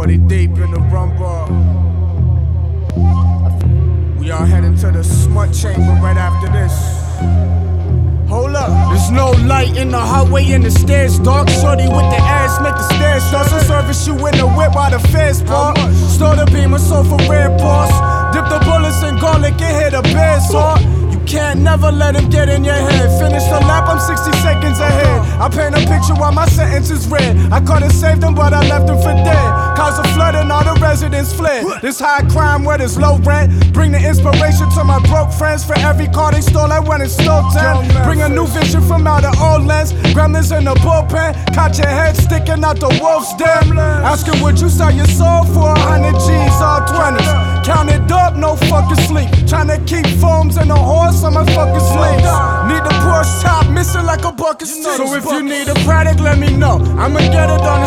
40 deep in the rumble. We are heading to the smut chamber right after this. Hold up. There's no light in the hallway and the stairs dark. Shorty with the ass make the stairs start. So service you in the whip while the feds park. Store the beam of soul for red paws. Dip the bullets in garlic and hit a bed's heart. Can't never let him get in your head. Finish the lap, I'm 60 seconds ahead. I paint a picture while my sentence is read. I caught and saved him, but I left him for dead. Cause a flood and all the residents fled. This high crime where there's low rent. Bring the inspiration to my broke friends. For every car they stole, I went and stole 10. Bring a new vision from out the old lens. Gremlins in the bullpen. Caught your head sticking out the wolf's den. Asking would you sell your soul for 100 G's, all 20s. Count it up, no fucking sleep. Tryna keep foams in the horse on my fucking sleeves. Need the Porsche top, missing like a bucket stick. So if you need a product, let me know. I'ma get it on the